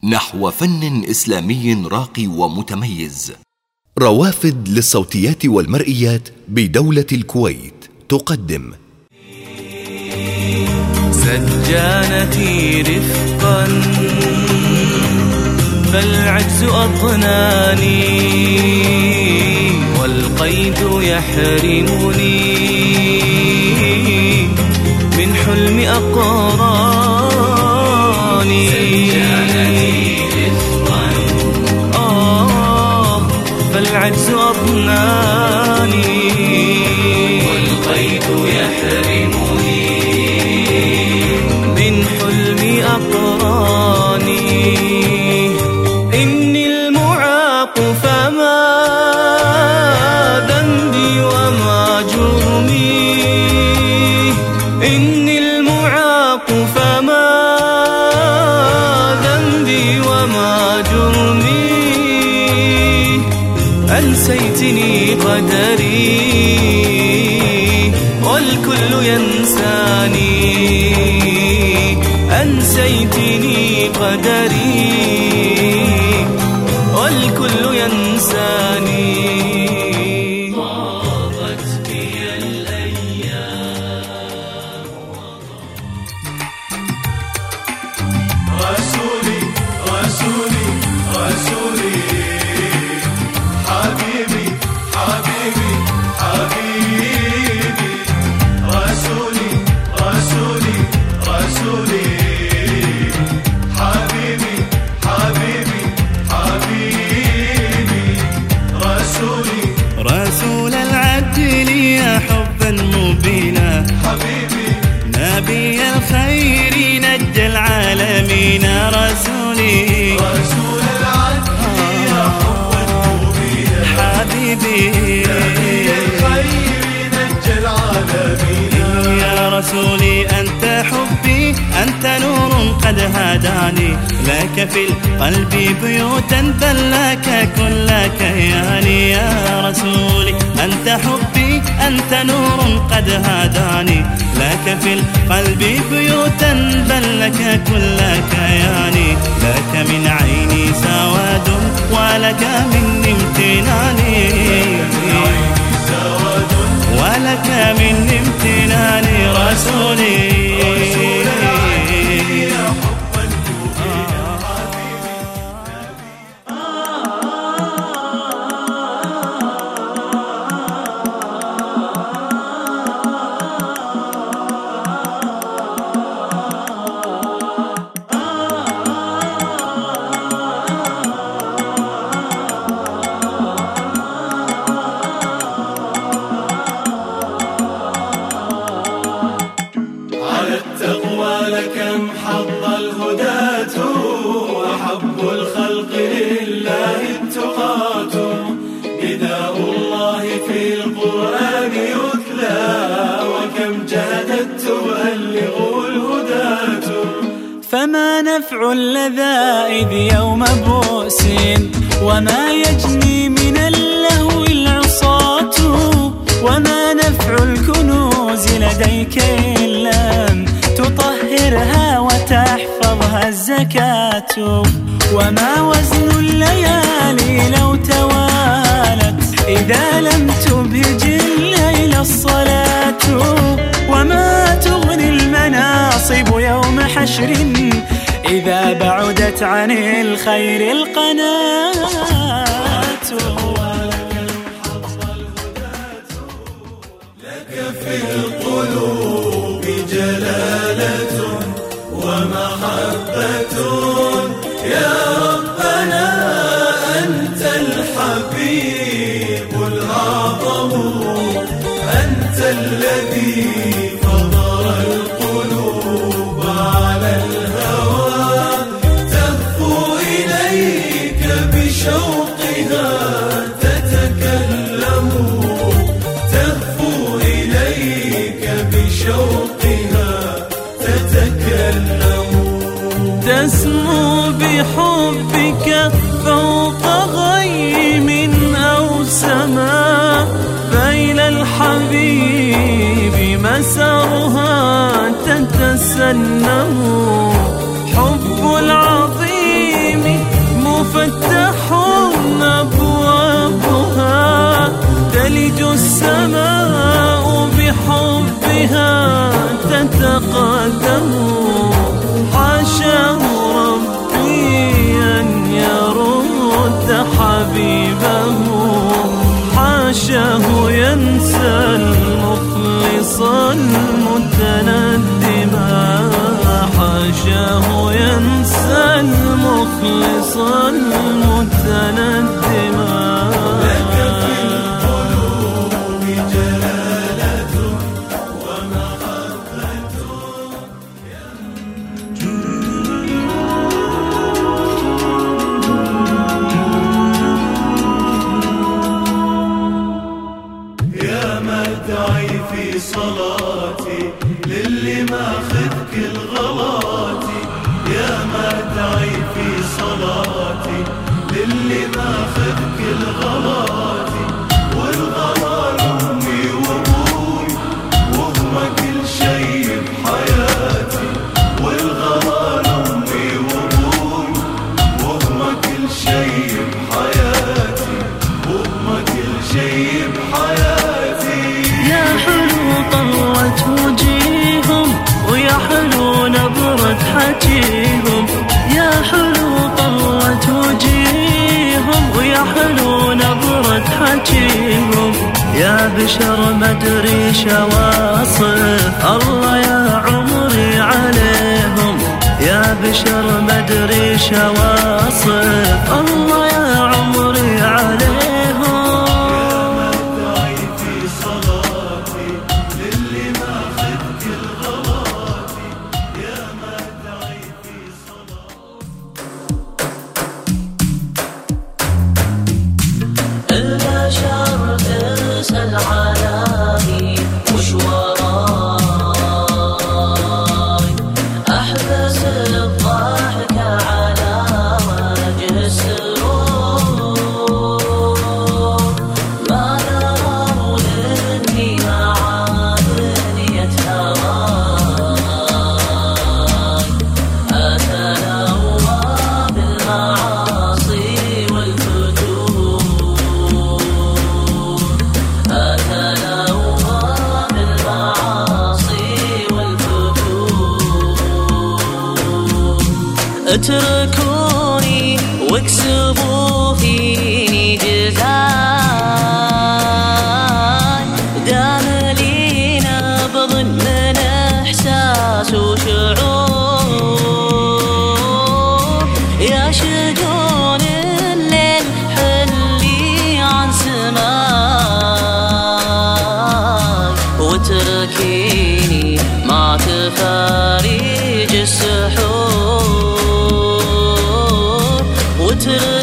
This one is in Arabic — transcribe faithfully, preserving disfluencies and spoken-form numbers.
نحو فن إسلامي راقي ومتميز. روافد للصوتيات والمرئيات بدولة الكويت تقدم سجانتي رفقا فالعجز أضناني والقيد يحرمني من حلم أقراني. سجانتي رفقا آه فالعجز أضناني والقيد يحرمني من حلم أقراني. إني المعاق فما ذنبي وما جرمي. إني المعاق فما ذنبي وما جرمي. أنسيتني قدري والكل ينساني. أنسيتني قدري والكل ينساني. طابت بي الأيام. رسولي رسولي رسولي حبيبي حبيبي حبيبي. رسولي رسولي رسولي حبيبي حبيبي حبيبي. رسولي رسول العدل يا حبا مبينا حبيبي. نبي الخير نجى العالمين. رسولي رسول العدل يا حبا مبينا حبيبي. نبي الخير نجى العالمين. يا رسولي أنت حبي أنت نور قد هداني. لك في القلب بيوتا بل لك كل كياني. يا رسولي أنت حبي أنت نور قد هداني. لك في القلب بيوتا بل لك كل كياني. لك من عيني سواد ولك مني امتناني. ولك من امتناني. رسولي لكم حظ الهداة وحب الخلق لله التقاة. نداء الله في القرآن يتلى وكم جهدت تبلغ الهداة. فما نفع اللذائذ يوم بؤس وما يجني من اللهو العصاة. وما نفع الكنوز لديك إن لم تطهرها وتحفظها الزكاة. وما وزن الليالي لو توالت إذا لم تبهج الليل الصلاة. وما تغني المناصب يوم حشر إذا بعدت عن الخير القناة. لك في القلوب جلالة ومحبة يا ربنا. أنت الحبيب الأعظم. أنت الذي فضل القلوب على الهوى. تهفو إليك بشوقها تتكلم. تهفو إليك بشوقها تتكلم. تسمو بحبك فوق غيم أو سماء. فإلى الحبيب مسارها تتسنم. حب العظيم بها تتقدم. حاشاه ربي أن يرد حبيبه، حاشاه ينسى المخلص المتندما، حاشاه ينسى المخلص المتندما. لك في القلوب جلالة ومحبة. يا مدعي في صلاتي للي ماخذ كل غلاتي، يا مدعي في صلاتي للي ماخذ كل غلاتي، والغلا لأمي وأبوي وهم كل شي بحياتي، والغلا لأمي وأبوي وهم كل شي بحياتي، وهم كل شي بحياتي. يا حلو طلت وجيههم ويا حلو نبرة حجيهم، يا حلو طلت وجيههم ويا حلو نبرة حجيهم، يا بشر مدري شواصف الله يا عمري عليهم، يا بشر مدري شواصف الله يا عمري عليهم. البشر تسأل علامي وش وراي، أحبس الضحك على وجه السرور، ما دروا إني معادنية هواي، أتنوى بالمعاصي والفتور، اتركوني واكسبوا فيني جزاي، دام لي نبض من احساس وشعور، يا شجون الليل حلي عن سماي، واتركيني مع تفاريج السحور، وتر